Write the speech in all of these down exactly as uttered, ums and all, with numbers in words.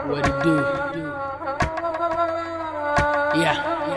What it do? Yeah.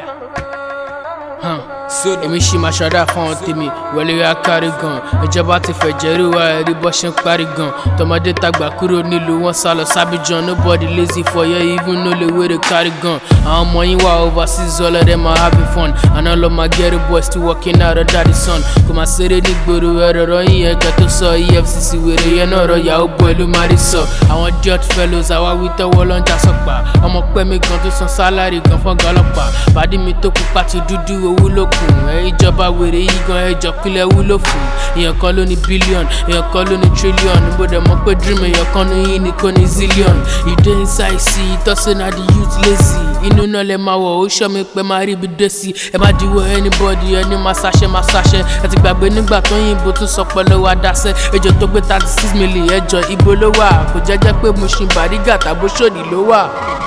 Huh. Èmi ṣì máa ṣọ́dá fún ọ̀n tèmi wọlé ra kárí gan. Ìjọba ti fẹ̀jẹ̀ rí wa ẹ̀rí bọ́ ṣe ń parí gan. Tọmọdé tàgbà kúrò nílùú wọn sá lọ sábìjan. Nobody lazy for you even know the way they carry gun. Àwọn ọmọ yín wà overseas all of them are having fun. And all of my ghetto boys still working out of daddy's son. Kò máa ṣeré ní gbòòrò ẹ̀rọ rọ yín ẹ̀ka tó sọ E F C C wèrè yẹn náà rọ yahoo boy ló má rí sọ. Àwọn idiot fellows àwa wí tọ́wọ́ lọ́njà sọ̀pà. Ọmọ pẹ́mi gan tó san sálárì gan fún ọlọ́pàá. Bàdí mi tó pupa ti dúdú owó ló kù. Ẹ ìjọba wèrè yìí gan ẹjọ́ kílẹ̀ wúlò fún. Èèyàn kan ló ní bílíọ̀nù, èèyàn kan ló ní tírílíọ̀nù. Mo dẹ̀ mọ̀ pé dream èèyàn kan ní yín ni kò ní zillion. Ìdè inside sí ìtọ́sí na the youth lazy. Inú náà lẹ máa wọ̀ ó ṣọ́ mi pé máa rí ibi dé sí. Ẹ má diwọ́ anybody ẹni máa ṣàṣẹ máa ṣàṣẹ. Ẹ ti gbàgbé nígbà tó yìnbó tún sọ pẹ̀lú wa dáṣẹ́. Ejò tó gbé thirty six million ẹjọ́ ibo ló wà. Kò jẹ́jẹ́ pé mo ṣì Bàrígà tàbó ṣòdì ló wà.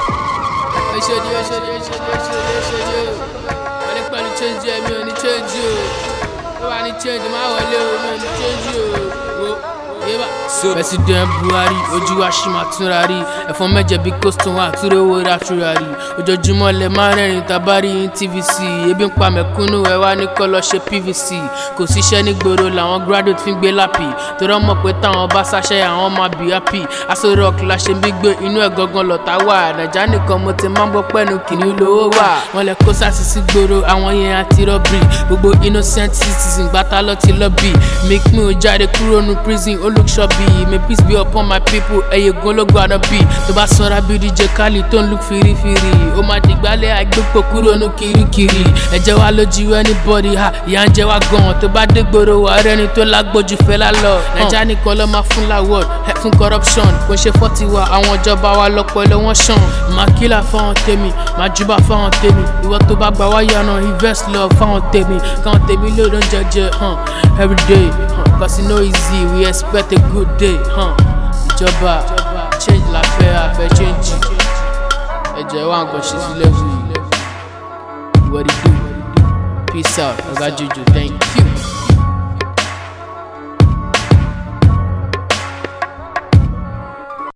Ẹ ṣe di ẹ ṣe di ẹ ṣe di ẹ ṣe di ẹ ṣe di o. Wọ́n ní pẹ̀lú change ẹ̀ mi ò ní change o. Ó wà ní change máa wọlé o mi ò ní change o. President Buhari ojú wa ṣì máa túnra rí. Ẹ̀fọn mẹ́jẹ bí kóstọ̀n wà túré owó ra túra rí. Ojoojúmọ́ lẹ máa rẹ́rìn tabari ní T V C. Ebi ń pa mẹ̀kúnnù ẹ wá ní kọ́ lọ ṣe P V C. Kò síṣẹ́ nígboro làwọn graduate fi ń gbé lápì. Torí ọmọ pé táwọn bá ṣaṣẹ́ àwọn máa be happy. Aso rock la ṣe ń bí gbé inú ẹ̀ gangan lọ́ta wà. Nàìjà nìkan mo ti máa ń gbọ́ pẹ́nu kìnìún lówó wà. Wọ́n lẹ kó sásì sí gbòòrò àwọn yẹn àti rọ́bìrì. Gbogbo innocent citizen gbátá lọ ti lọ́bì. Make me ò jáde kúrò ní prison ó look ṣọ́bì. May peace be upon my people, ẹyẹ gun ló gbọ́dọ̀ bí. Tó bá sanra bí D J Khaled tó ń look firifiri. Ó máa dìgbálẹ̀ àgbépo kúrò ní kirikiri. Ẹ̀jẹ̀ wa lójú anybody ha, ìyà ń jẹ wá gan. Tó bá dé gbòòrò wà rẹ́ni tó lágbójú fẹ́ lálọ́. Nàìjà nìkan ló máa fún láwọ̀d fún corruption. Kò ṣe fọ́tì wa, àwọn ìjọba wa lọ́pọ̀lọ́ wọn ṣàn. Màá kílà fáwọn tèmi, màá júbà fáwọn tèmi. Ìwọ tó bá gbà wá yànnà invest love fáwọn tèmi. Káwọn tèmi ló ló ń jẹjẹ everyday. Cause you know easy, we expect a good day. Huh? Ìjọba change la fẹ́ àfẹ́ change. Ẹ̀jẹ̀ wa nǹkan ṣe sí level. What it do? Peace out, Oga Juju, thank you.